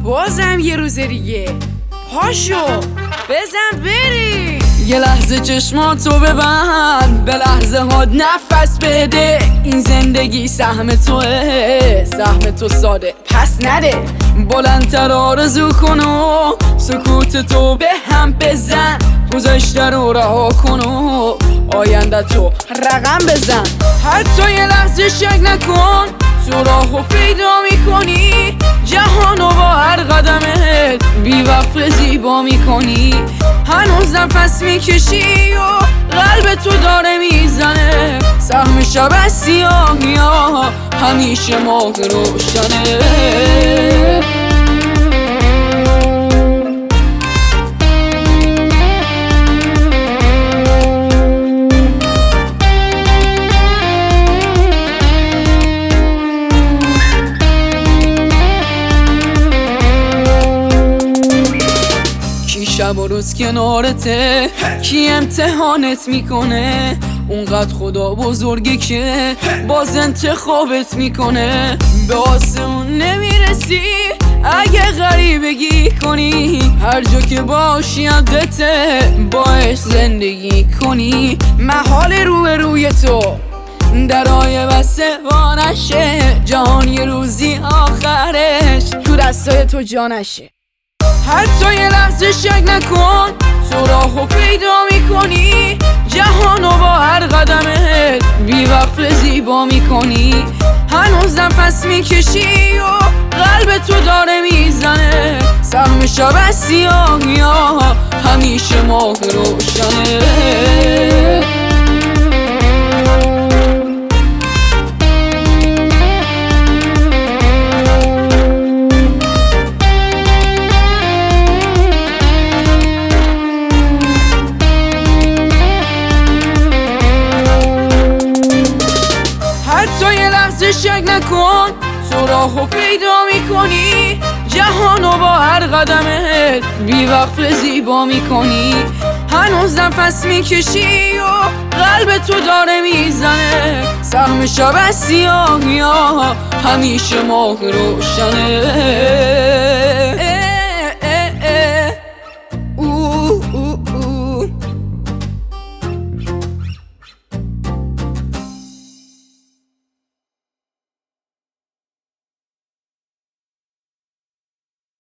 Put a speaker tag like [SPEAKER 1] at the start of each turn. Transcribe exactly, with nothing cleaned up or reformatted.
[SPEAKER 1] بازم یه روز دیگه پاشو بزن بری. یه لحظه چشماتو ببند، به لحظه هات نفس بده. این زندگی سهم توه، سهم تو ساده پس نده. بلندتر آرزو کن و سکوت تو به هم بزن. گذشته رو رها کن و آینده تو رقم بزن. حتی یه لحظه شک نکن، تو راهو پیدا میکنی. جهانو با هر قدمت بی وقت زیبا میکنی. هنوز نفس میکشی و قلب تو داره میزنه. سهم شب سیاهی ها همیشه ماه روشنه. شب و روز کنارته، کی امتحانت میکنه؟ اونقدر خدا بزرگه که باز انتخابت میکنه. به آسمون نمیرسی اگه غریبگی کنی. هر جا که باشی یادته باش زندگی کنی. محال روی روی تو درای بسته وانشه. جهان یه روزی آخرش تو دستای تو جانشه. حتی یه لحظه شک نکن، تو راهو پیدا میکنی. جهانو با هر قدمت بی وقت زیبا میکنی. هنوز نفس میکشی و قلب تو داره میزنه. سهم شب سیاهی ها همیشه ماه روشنه. حتی یه لحظه شک نکن، تو راهو پیدا میکنی. جهانو با هر قدمت بی وقت زیبا میکنی. هنوز نفس میکشی و قلب تو داره میزنه. سهم شب سیاهی ها همیشه ماه روشنه.